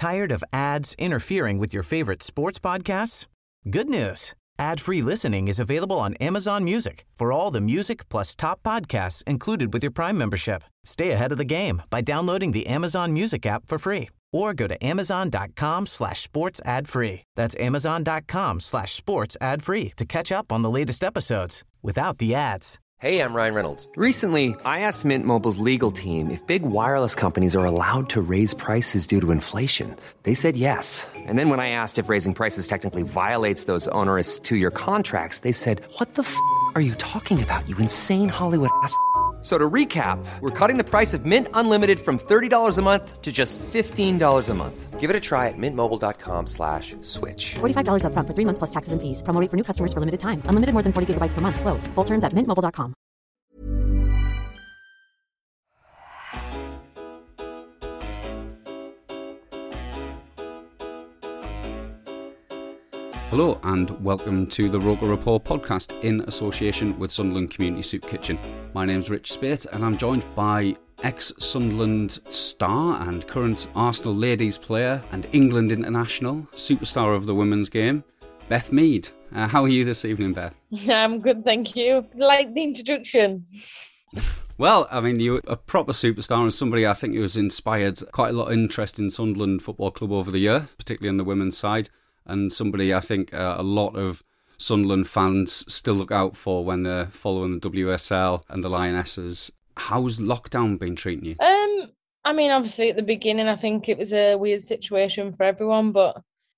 Tired of ads interfering with your favorite sports podcasts? Good news. Ad-free listening is available on Amazon Music for all the music plus top podcasts included with your Prime membership. Stay ahead of the game by downloading the Amazon Music app for free or go to amazon.com/sports ad free. That's amazon.com/sports ad free to catch up on the latest episodes without the ads. Hey, I'm Ryan Reynolds. Recently, I asked Mint Mobile's legal team if big wireless companies are allowed to raise prices due to inflation. They said yes. And then when I asked if raising prices technically violates those onerous two-year contracts, they said, "What the f*** are you talking about, you insane Hollywood ass?" So to recap, we're cutting the price of Mint Unlimited from $30 a month to just $15 a month. Give it a try at mintmobile.com/switch. $45 up front for 3 months plus taxes and fees. Promo rate for new customers for limited time. Unlimited more than 40 gigabytes per month. Slows full terms at mintmobile.com. Hello and welcome to the Roker Report podcast in association with Sunderland Community Soup Kitchen. My name's Rich Spate and I'm joined by ex-Sunderland star and current Arsenal ladies player and England international, superstar of the women's game, Beth Mead. How are you this evening, Beth? I'm good, thank you. Like the introduction. Well, I mean, you're a proper superstar and somebody I think who has inspired quite a lot of interest in Sunderland Football Club over the year, particularly on the women's side. And somebody I think a lot of Sunderland fans still look out for when they're following the WSL and the Lionesses. How's lockdown been treating you? I mean, obviously at the beginning, I think it was a weird situation for everyone, but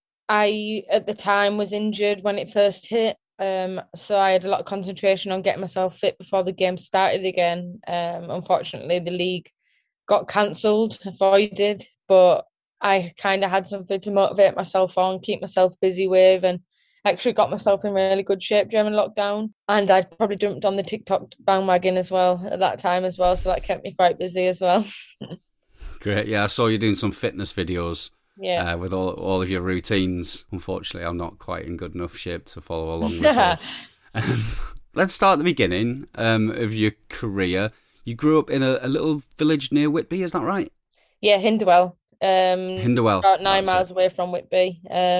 I, at the time, was injured when it first hit. So I had a lot of concentration on getting myself fit before the game started again. Unfortunately, the league got cancelled, avoided, but I kind of had something to motivate myself on, keep myself busy with, and actually got myself in really good shape during lockdown. And I'd probably jumped on the TikTok bandwagon as well at that time as well, so that kept me quite busy as well. Great, yeah, I saw you doing some fitness videos with all of your routines. Unfortunately, I'm not quite in good enough shape to follow along with it. Let's start at the beginning of your career. You grew up in a little village near Whitby, is that right? Yeah, Hinderwell. Hinderwell. About 9 miles away from Whitby.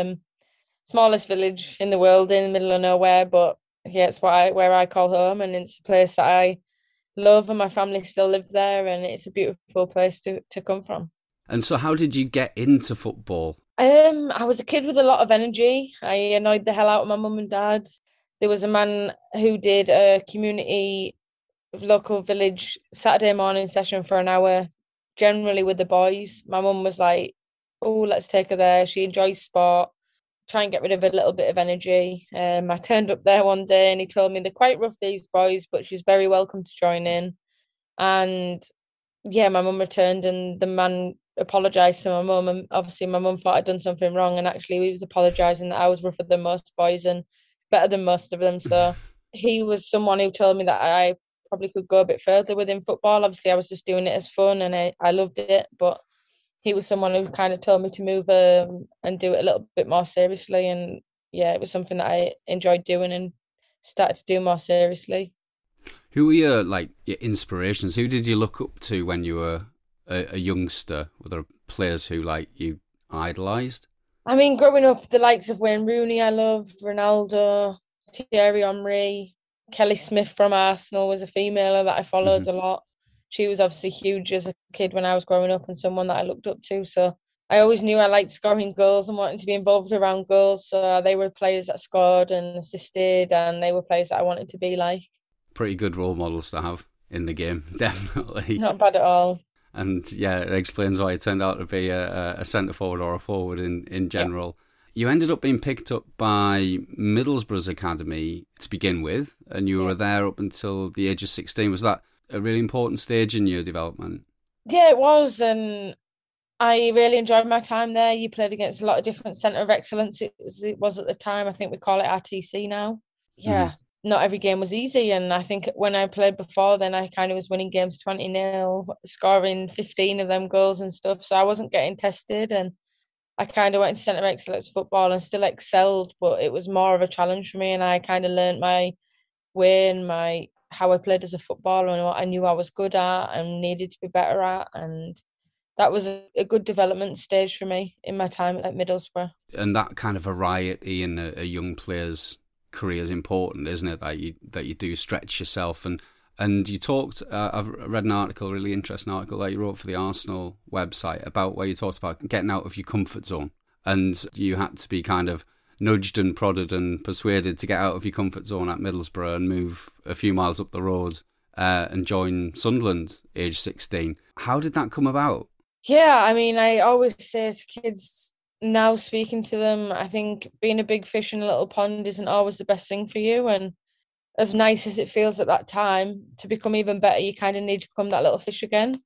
Smallest village in the world, in the middle of nowhere, but yeah, it's where I call home, and it's a place that I love, and my family still live there, and it's a beautiful place to come from. And so how did you get into football? I was a kid with a lot of energy. I annoyed the hell out of my mum and dad. There was a man who did a community local village Saturday morning session for an hour, generally with the boys. My mum was like, "Oh, let's take her there. She enjoys sport. Try and get rid of a little bit of energy." I turned up there one day and he told me they're quite rough, these boys, but she's very welcome to join in. And yeah, my mum returned and the man apologised to my mum. And obviously my mum thought I'd done something wrong. And actually he was apologising that I was rougher than most boys and better than most of them. So he was someone who told me that I probably could go a bit further within football. Obviously, I was just doing it as fun and I loved it. But he was someone who kind of told me to move and do it a little bit more seriously. And yeah, it was something that I enjoyed doing and started to do more seriously. Who were your inspirations? Who did you look up to when you were a youngster? Were there players who you idolised? I mean, growing up, the likes of Wayne Rooney I loved, Ronaldo, Thierry Henry, Kelly Smith from Arsenal was a female that I followed a lot. She was obviously huge as a kid when I was growing up and someone that I looked up to. So I always knew I liked scoring goals and wanting to be involved around goals. So they were players that scored and assisted, and they were players that I wanted to be like. Pretty good role models to have in the game, definitely. Not bad at all. And yeah, it explains why you turned out to be a centre forward or a forward in general. Yeah. You ended up being picked up by Middlesbrough's academy to begin with, and you were there up until the age of 16. Was that a really important stage in your development? Yeah, it was, and I really enjoyed my time there. You played against a lot of different centre of excellence. It was at the time. I think we call it RTC now. Yeah, not every game was easy, and I think when I played before then, I kind of was winning games 20-0, scoring 15 of them goals and stuff, so I wasn't getting tested, and I kind of went into centre of excellence football and still excelled, but it was more of a challenge for me, and I kind of learnt my way and how I played as a footballer and what I knew I was good at and needed to be better at. And that was a good development stage for me in my time at Middlesbrough. And that kind of variety in a young player's career is important, isn't it? That you do stretch yourself. And you talked, I've read an article, a really interesting article that you wrote for the Arsenal website about where you talked about getting out of your comfort zone. And you had to be kind of nudged and prodded and persuaded to get out of your comfort zone at Middlesbrough and move a few miles up the road and join Sunderland, age 16. How did that come about? Yeah, I mean, I always say to kids now, speaking to them, I think being a big fish in a little pond isn't always the best thing for you. And as nice as it feels at that time, to become even better, you kind of need to become that little fish again.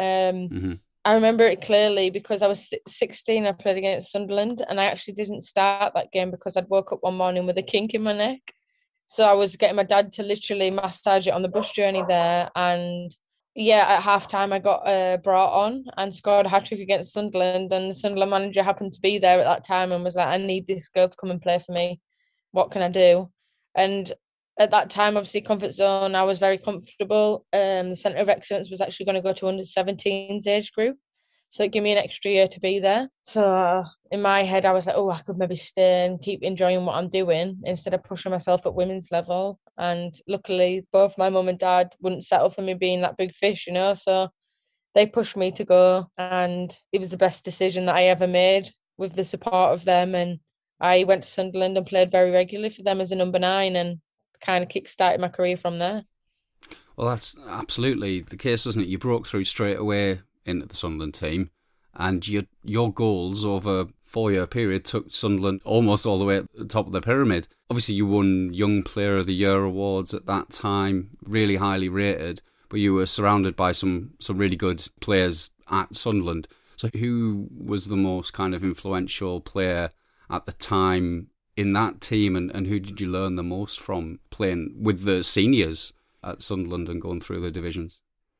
I remember it clearly because I was 16, I played against Sunderland, and I actually didn't start that game because I'd woke up one morning with a kink in my neck. So I was getting my dad to literally massage it on the bus journey there. And yeah, at half-time I got brought on and scored a hat-trick against Sunderland, and the Sunderland manager happened to be there at that time and was like, I need this girl to come and play for me. What can I do? And at that time, obviously, comfort zone, I was very comfortable. The Centre of Excellence was actually going to go to under-17s age group. So it gave me an extra year to be there. So in my head, I was like, oh, I could maybe stay and keep enjoying what I'm doing instead of pushing myself at women's level. And luckily, both my mum and dad wouldn't settle for me being that big fish, So they pushed me to go. And it was the best decision that I ever made with the support of them. And I went to Sunderland and played very regularly for them as a number 9 and kind of kick-started my career from there. Well, that's absolutely the case, wasn't it? You broke through straight away into the Sunderland team, and your goals over a 4-year period took Sunderland almost all the way at the top of the pyramid. Obviously, you won Young Player of the Year awards at that time, really highly rated, but you were surrounded by some really good players at Sunderland. So who was the most kind of influential player at the time in that team, and who did you learn the most from playing with the seniors at Sunderland and going through the divisions?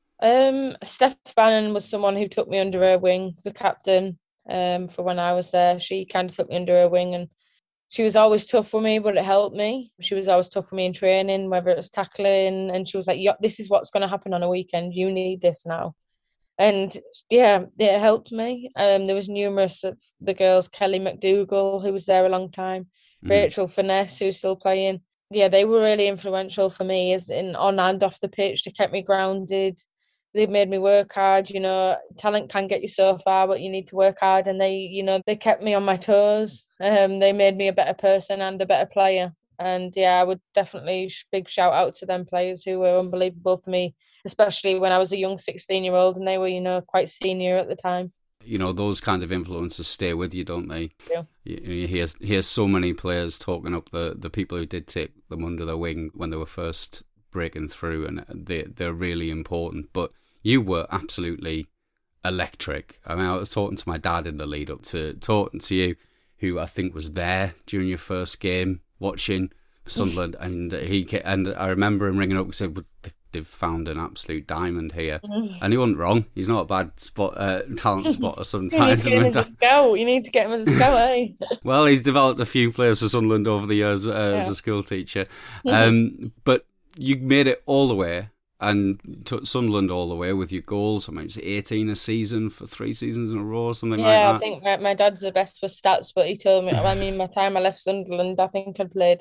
Steph Bannon was someone who took me under her wing, the captain, for when I was there. She kind of took me under her wing, and she was always tough with me, but it helped me. She was always tough with me in training, whether it was tackling, and she was like, this is what's going to happen on a weekend. You need this now. And yeah, it helped me. There was numerous of the girls, Kelly McDougall, who was there a long time, Rachel Finesse, who's still playing. Yeah, they were really influential for me as in on and off the pitch. They kept me grounded. They made me work hard. Talent can get you so far, but you need to work hard. And they kept me on my toes. They made me a better person and a better player. And yeah, I would definitely big shout out to them players who were unbelievable for me, especially when I was a young 16-year-old and they were, quite senior at the time. Those kind of influences stay with you, don't they? Yeah. You hear so many players talking up the people who did take them under their wing when they were first breaking through, and they're really important. But you were absolutely electric. I mean, I was talking to my dad in the lead up to talking to you, who I think was there during your first game watching Sunderland, and I remember him ringing up and said, they've found an absolute diamond here. And he wasn't wrong. He's not a bad talent spotter sometimes. You need to get him as a scout. You need to get him as a scout, eh? Well, he's developed a few players for Sunderland over the years as a school teacher. But you made it all the way and took Sunderland all the way with your goals. I mean, it's 18 a season for 3 seasons in a row or something like that. Yeah, I think my dad's the best for stats, but he told me, my time I left Sunderland, I think I'd played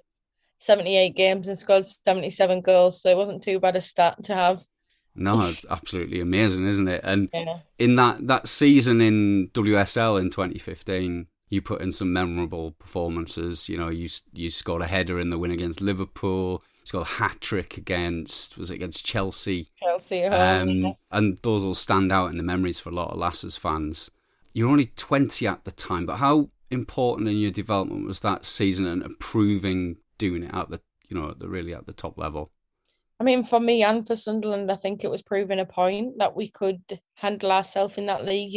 78 games and scored 77 goals, so it wasn't too bad a stat to have. No, it's absolutely amazing, isn't it? And in that season in WSL in 2015, you put in some memorable performances. You scored a header in the win against Liverpool. You scored a hat-trick against Chelsea? Chelsea, and those will stand out in the memories for a lot of Lassers fans. You're only 20 at the time, but how important in your development was that season and improving, doing it at the top level? I mean, for me and for Sunderland, I think it was proving a point that we could handle ourselves in that league.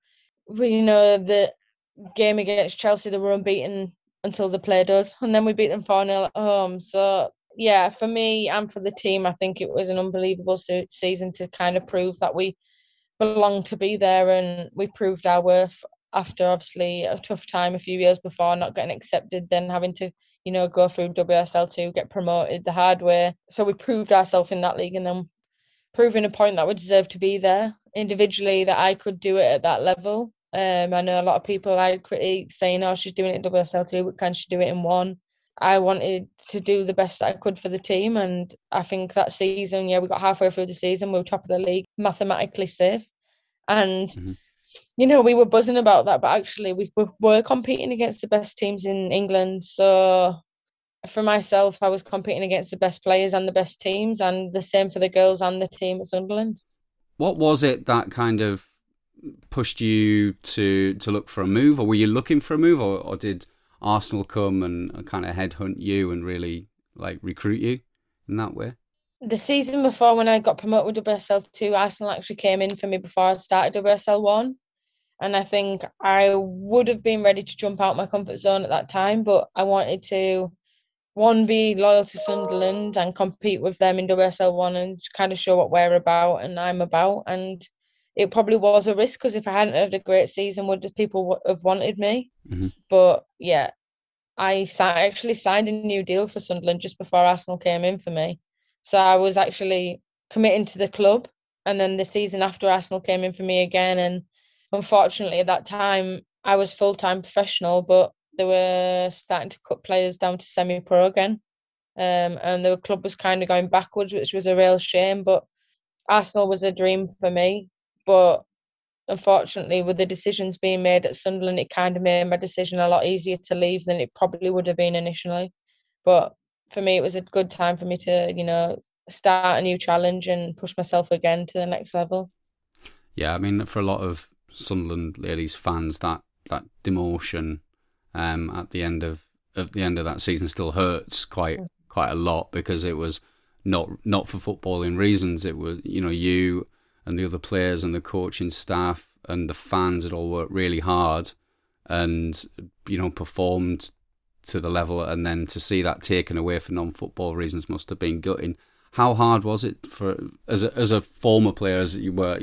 The game against Chelsea, they were unbeaten until they played us, and then we beat them 4-0 at home. So yeah, for me and for the team, I think it was an unbelievable season to kind of prove that we belong to be there, and we proved our worth after obviously a tough time a few years before, not getting accepted, then having to go through WSL2, get promoted the hard way. So we proved ourselves in that league, and then proving a point that we deserve to be there. individually that I could do it at that level. I know a lot of people I had critiques saying, "Oh, she's doing it in WSL2, but can she do it in one?" I wanted to do the best I could for the team, and I think that season, we got halfway through the season, we were top of the league, mathematically safe, and we were buzzing about that. But actually, we were competing against the best teams in England, so for myself, I was competing against the best players and the best teams, and the same for the girls and the team at Sunderland. What was it that kind of pushed you to look for a move, or were you looking for a move, or did Arsenal come and kind of headhunt you and really recruit you in that way? The season before, when I got promoted with WSL2, Arsenal actually came in for me before I started WSL1. And I think I would have been ready to jump out my comfort zone at that time, but I wanted to, one, be loyal to Sunderland and compete with them in WSL1 and kind of show what we're about and I'm about. And it probably was a risk, because if I hadn't had a great season, would people have wanted me? Mm-hmm. But yeah, I actually signed a new deal for Sunderland just before Arsenal came in for me. So I was actually committing to the club. And then the season after, Arsenal came in for me again. And unfortunately, at that time, I was full-time professional, but they were starting to cut players down to semi-pro again. And the club was kind of going backwards, which was a real shame. But Arsenal was a dream for me. But unfortunately, with the decisions being made at Sunderland, it kind of made my decision a lot easier to leave than it probably would have been initially. But for me, it was a good time for me to, start a new challenge and push myself again to the next level. Yeah, I mean, for a lot of Sunderland ladies fans, that demotion at the end of that season still hurts quite a lot, because it was not for footballing reasons. It was, you and the other players and the coaching staff and the fans had all worked really hard and, performed to the level, and then to see that taken away for non-football reasons must have been gutting. How hard was it for as a former player, as you were,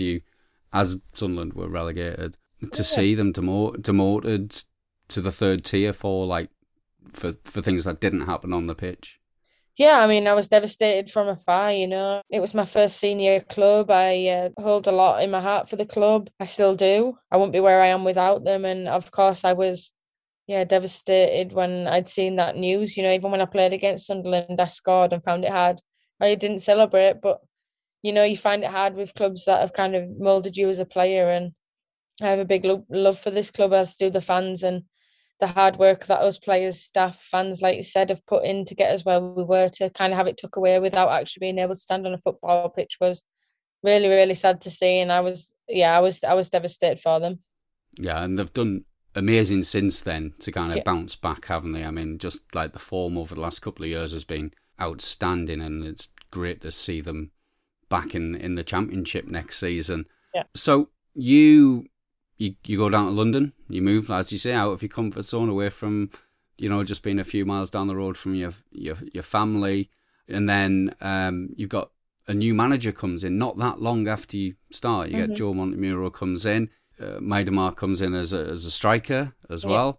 as Sunderland were relegated, to see them demoted to the third tier for things that didn't happen on the pitch? Yeah, I mean, I was devastated from afar, It was my first senior club. I hold a lot in my heart for the club. I still do. I wouldn't be where I am without them. And of course, I was, devastated when I'd seen that news. Even when I played against Sunderland, I scored and found it hard. I didn't celebrate, but, you find it hard with clubs that have kind of moulded you as a player. And I have a big love for this club, as do the fans, and the hard work that us players, staff, fans, like you said, have put in to get us where we were. To kind of have it took away without actually being able to stand on a football pitch was really, really sad to see. And I was devastated for them. Yeah, and they've done amazing since then to kind of bounce back, haven't they? I mean, just like the form over the last couple of years has been outstanding, and it's great to see them back in the Championship next season. Yeah. So you go down to London, you move, as you say, out of your comfort zone, away from, just being a few miles down the road from your family. And then you've got a new manager comes in not that long after you start. You get Joe Montemuro comes in, Miedema comes in as a striker as well.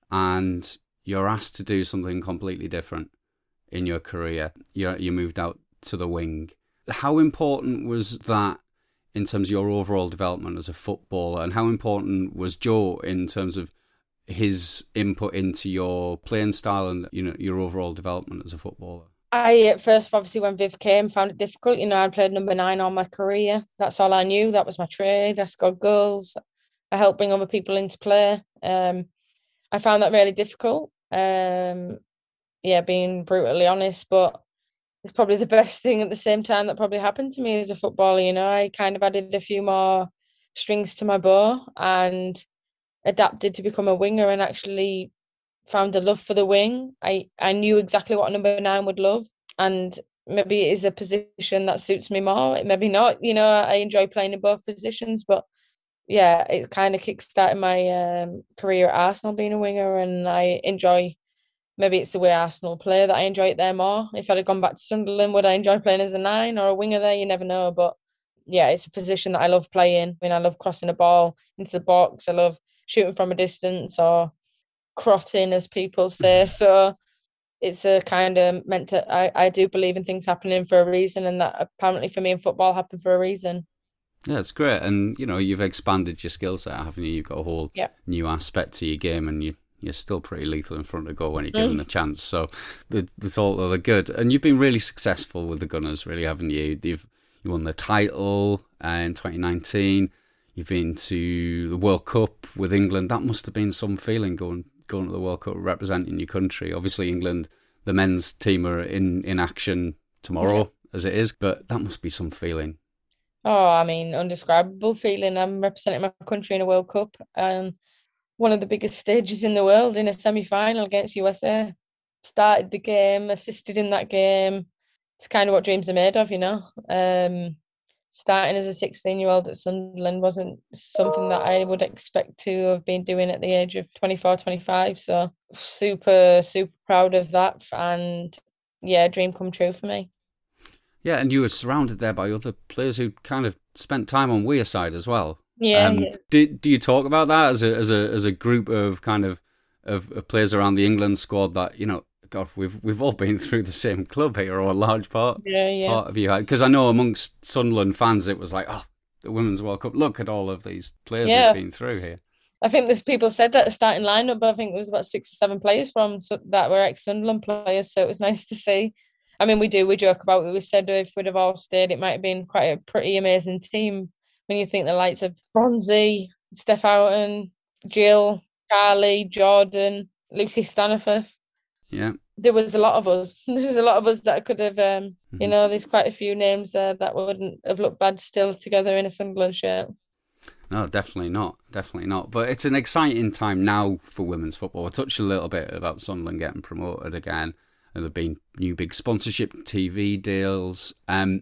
And you're asked to do something completely different in your career. You moved out to the wing. How important was that in terms of your overall development as a footballer, and how important was Joe in terms of his input into your playing style and your overall development as a footballer? I at first, obviously, when Viv came, found it difficult. I played number 9 all my career. That's all I knew. That was my trade. I scored goals. I helped bring other people into play. I found that really difficult. Being brutally honest, but it's probably the best thing at the same time that probably happened to me as a footballer. I kind of added a few more strings to my bow and adapted to become a winger, and actually found a love for the wing. I knew exactly what number 9 would love, and maybe it is a position that suits me more. Maybe not. I enjoy playing in both positions, but yeah, it kind of kickstarted my career at Arsenal being a winger, and I enjoy. Maybe it's the way Arsenal play that I enjoy it there more. If I'd have gone back to Sunderland, would I enjoy playing as a 9 or a winger there? You never know. But yeah, it's a position that I love playing. I mean, I love crossing a ball into the box. I love shooting from a distance, or crotting, as people say. So it's a kind of meant to, I do believe in things happening for a reason, and that apparently for me in football happened for a reason. Yeah, it's great. And, you've expanded your skill set, haven't you? You've got a whole new aspect to your game, and you're still pretty lethal in front of goal when you're given the chance. So that's all of the good. And you've been really successful with the Gunners, really, haven't you? You won the title in 2019. You've been to the World Cup with England. That must have been some feeling going to the World Cup representing your country. Obviously, England, the men's team are in action tomorrow, as it is. But that must be some feeling. Oh, I mean, undescribable feeling. I'm representing my country in a World Cup, and one of the biggest stages in the world, in a semi-final against USA. Started the game, assisted in that game. It's kind of what dreams are made of, Starting as a 16-year-old at Sunderland wasn't something that I would expect to have been doing at the age of 24, 25. So super, super proud of that. And yeah, dream come true for me. Yeah, and you were surrounded there by other players who kind of spent time on Weir side as well. Yeah. Do you talk about that as a group of kind of players around the England squad that, God, we've all been through the same club here, or a large part of you had? Because I know amongst Sunderland fans it was like, oh, the Women's World Cup, look at all of these players who've been through here. I think there's people said that the starting lineup, but I think there was about 6 or 7 players that were ex-Sunderland players, so it was nice to see. I mean, we joke about it. We said if we'd have all stayed, it might have been quite a pretty amazing team. When you think the likes of Bronzy, Steph Houghton, Jill, Carly, Jordan, Lucy Staniforth. Yeah. There was a lot of us. There was a lot of us that could have, there's quite a few names there that wouldn't have looked bad still together in a Sunderland shirt. No, definitely not. Definitely not. But it's an exciting time now for women's football. I touched a little bit about Sunderland getting promoted again. And there have been new big sponsorship TV deals. How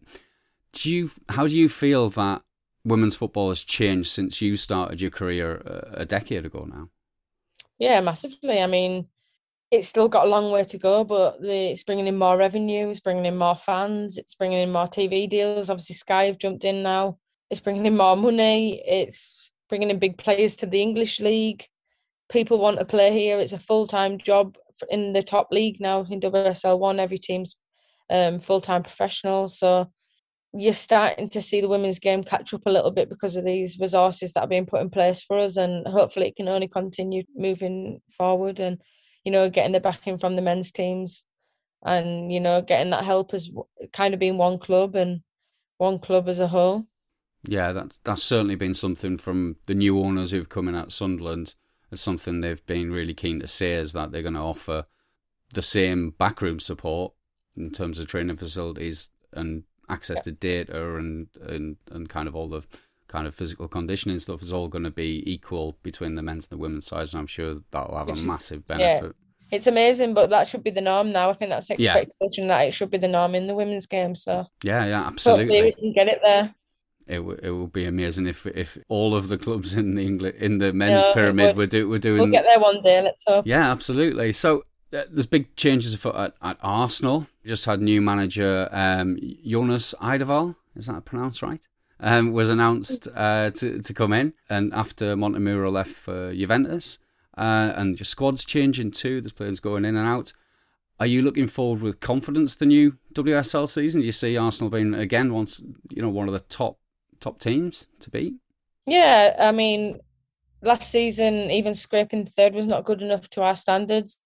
do you feel that women's football has changed since you started your career a decade ago now? Yeah, massively. I mean, it's still got a long way to go, but it's bringing in more revenue, it's bringing in more fans, it's bringing in more TV deals. Obviously, Sky have jumped in now. It's bringing in more money. It's bringing in big players to the English league. People want to play here. It's a full-time job in the top league now in WSL1. Every team's full-time professionals. So you're starting to see the women's game catch up a little bit because of these resources that are being put in place for us, and hopefully it can only continue moving forward, and getting the backing from the men's teams, and getting that help as kind of being one club and one club as a whole. Yeah, that's certainly been something from the new owners who've come in at Sunderland. It's something they've been really keen to say, is that they're going to offer the same backroom support in terms of training facilities and access to data and kind of all the kind of physical conditioning stuff is all going to be equal between the men's and the women's sides, and I'm sure that'll have a massive benefit. Yeah. It's amazing, but that should be the norm now. I think that's the expectation that it should be the norm in the women's game. So yeah, absolutely. Hopefully we can get it there. It will be amazing if all of the clubs in the men's pyramid were doing. We'll get there one day. Let's hope. Yeah, absolutely. So there's big changes afoot at Arsenal. We just had new manager Jonas Eidevall. Is that pronounced right? Was announced to come in, and after Montemurro left for Juventus, and your squad's changing too. There's players going in and out. Are you looking forward with confidence the new WSL season? Do you see Arsenal being again one of the top teams to beat? Yeah, I mean, last season even scraping third was not good enough to our standards.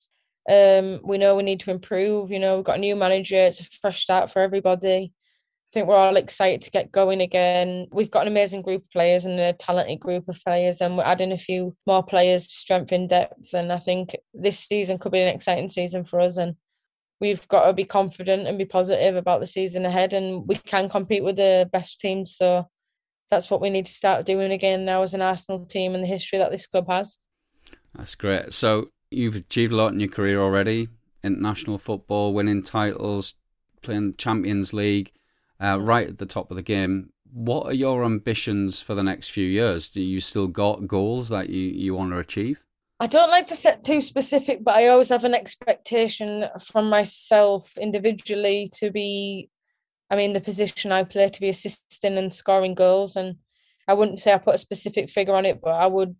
We know we need to improve. We've got a new manager. It's a fresh start for everybody. I think we're all excited to get going again. We've got an amazing group of players and a talented group of players, and we're adding a few more players to strengthen depth. And I think this season could be an exciting season for us. And we've got to be confident and be positive about the season ahead, and we can compete with the best teams. So that's what we need to start doing again now as an Arsenal team, and the history that this club has. That's great. So you've achieved a lot in your career already. International football, winning titles, playing Champions League, right at the top of the game. What are your ambitions for the next few years? Do you still got goals that you want to achieve? I don't like to set too specific, but I always have an expectation from myself individually to be, the position I play, to be assisting and scoring goals. And I wouldn't say I put a specific figure on it, but I would,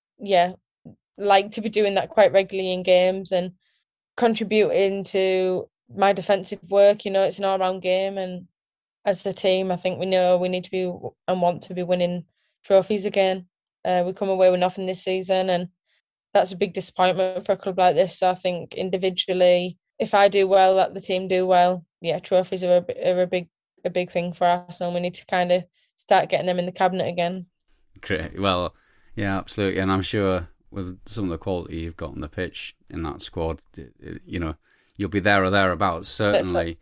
like to be doing that quite regularly in games and contributing to my defensive work. It's an all-round game, and as a team. I think we know we need to be and want to be winning trophies again. We come away with nothing this season, and that's a big disappointment for a club like this. So I think individually, if I do well, let the team do well. Yeah, trophies are a big thing for Arsenal. We need to kind of start getting them in the cabinet again. Great. Well, yeah, absolutely. And I'm sure with some of the quality you've got on the pitch in that squad, you know, you'll be there or thereabouts, certainly.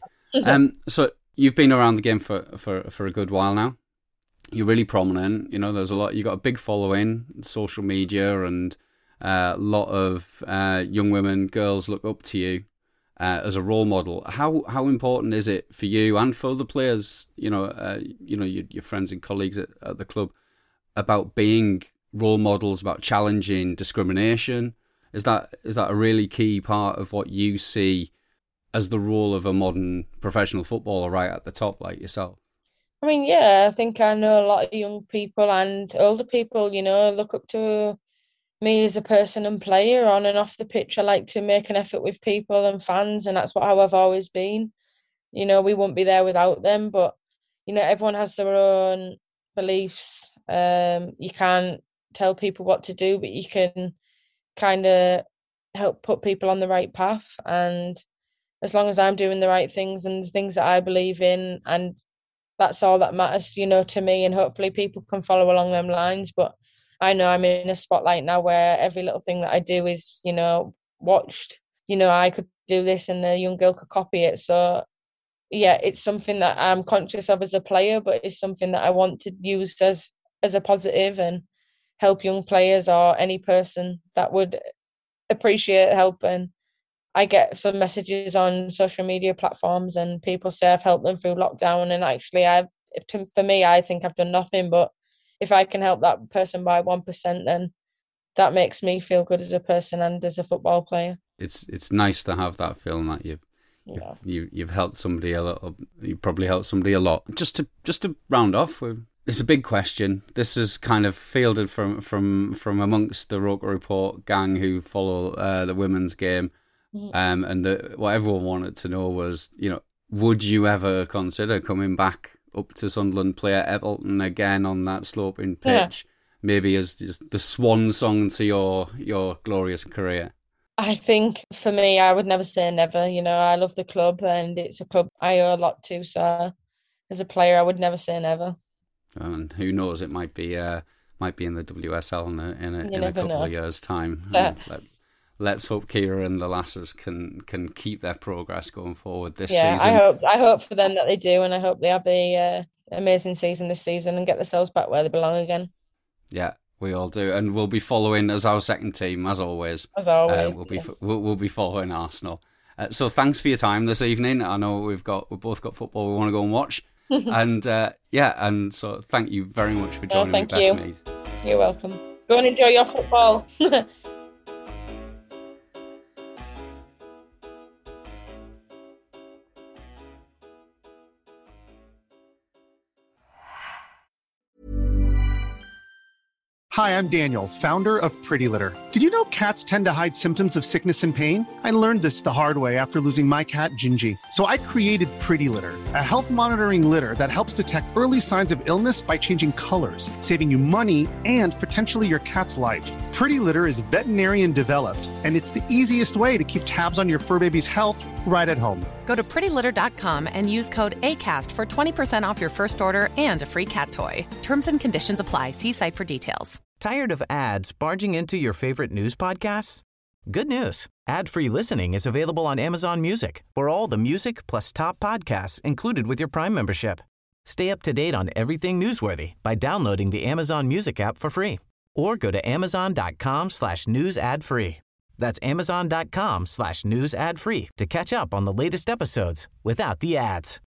So you've been around the game for a good while now. You're really prominent. You know, there's a lot. You've got a big following, social media, and a lot of young women, girls look up to you as a role model. How important is it for you and for other players, your friends and colleagues at the club, about being role models, about challenging discrimination? Is that a really key part of what you see as the role of a modern professional footballer right at the top, like yourself? I mean, yeah, I think I know a lot of young people and older people, you know, look up to me as a person and player on and off the pitch. I like to make an effort with people and fans, and that's how I've always been. You know, we wouldn't be there without them, but, you know, everyone has their own beliefs. You can't tell people what to do, but you can kind of help put people on the right path. And as long as I'm doing the right things and the things that I believe in, and that's all that matters, you know, to me, and hopefully people can follow along them lines. But I know I'm in a spotlight now where every little thing that I do is, you know, watched. You know, I could do this and a young girl could copy it. So yeah, it's something that I'm conscious of as a player, but it's something that I want to use as a positive and help young players or any person that would appreciate help. And I get some messages on social media platforms and people say I've helped them through lockdown, and actually for me, I think I've done nothing, but if I can help that person by 1%, then that makes me feel good as a person and as a football player. It's nice to have that feeling that you've helped somebody a little. You probably helped somebody a lot. Just to round off, it's a big question. This is kind of fielded from amongst the Roker Report gang who follow the women's game, and what everyone wanted to know was, you know, would you ever consider coming back up to Sunderland, play at Everton again on that sloping pitch, maybe as just the swan song to your glorious career? I think for me, I would never say never. You know, I love the club and it's a club I owe a lot to. So as a player, I would never say never. And who knows, it might be in the WSL in a couple of years' time. Yeah. Let's hope Kira and the lasses can keep their progress going forward this season. I hope for them that they do, and I hope they have the amazing season this season and get themselves back where they belong again. Yeah, we all do, and we'll be following as our second team as always. We'll be following Arsenal. So thanks for your time this evening. I know we've both got football we want to go and watch, and and so thank you very much for joining me, Bethany. You're welcome. Go and enjoy your football. Hi, I'm Daniel, founder of Pretty Litter. Did you know cats tend to hide symptoms of sickness and pain? I learned this the hard way after losing my cat, Gingy. So I created Pretty Litter, a health monitoring litter that helps detect early signs of illness by changing colors, saving you money and potentially your cat's life. Pretty Litter is veterinarian developed, and it's the easiest way to keep tabs on your fur baby's health right at home. Go to prettylitter.com and use code ACAST for 20% off your first order and a free cat toy. Terms and conditions apply. See site for details. Tired of ads barging into your favorite news podcasts? Good news. Ad-free listening is available on Amazon Music for all the music plus top podcasts included with your Prime membership. Stay up to date on everything newsworthy by downloading the Amazon Music app for free or go to amazon.com/news ad free. That's amazon.com/news ad free to catch up on the latest episodes without the ads.